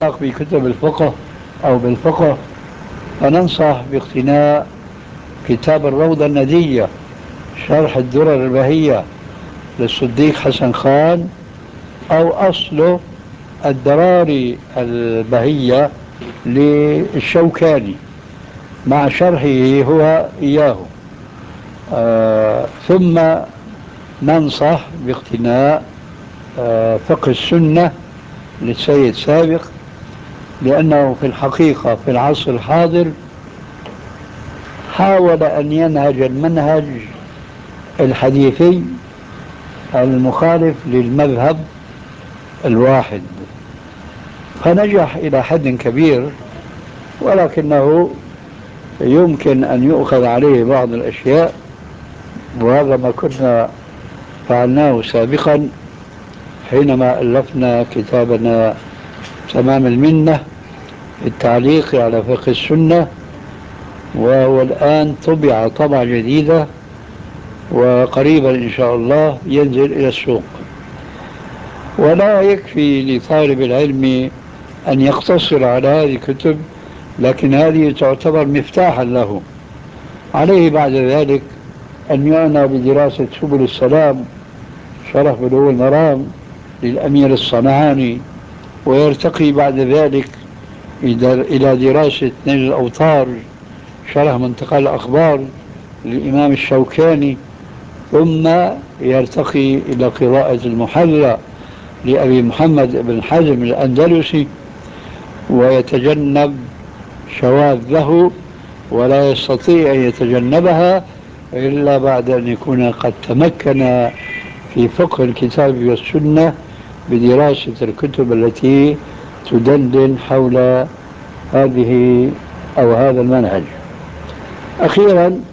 بكتب الفقه أو بالفقه، فننصح باقتناء كتاب الروضة الندية شرح الدرر البهية للصديق حسن خان، أو أصله الدراري البهية للشوكاني مع شرحه هو إياه. ثم ننصح باقتناء فقه السنة للسيد سابق، لأنه في الحقيقة في العصر الحاضر حاول أن ينهج المنهج الحديثي المخالف للمذهب الواحد، فنجح إلى حد كبير، ولكنه يمكن أن يؤخذ عليه بعض الأشياء، وهذا ما كنا فعلناه سابقا حينما ألفنا كتابنا تمام المنة في التعليق على فقه السنة، وهو الآن طبع طبعة جديدة وقريبا إن شاء الله ينزل إلى السوق. ولا يكفي لطالب العلم أن يقتصر على هذه الكتب، لكن هذه تعتبر مفتاحا له. عليه بعد ذلك أن يعنى بدراسة سبل السلام شرح بلوغ المرام للأمير الصنعاني، ويرتقي بعد ذلك إلى دراسة نيل الأوطار شرح منتقى الأخبار للإمام الشوكاني، ثم يرتقي إلى قراءة المحلى لأبي محمد بن حزم الأندلسي، ويتجنب شواذه، ولا يستطيع أن يتجنبها إلا بعد أن يكون قد تمكن في فقه الكتاب والسنة بدراسة الكتب التي تدندن حول هذه أو هذا المنهج. أخيرا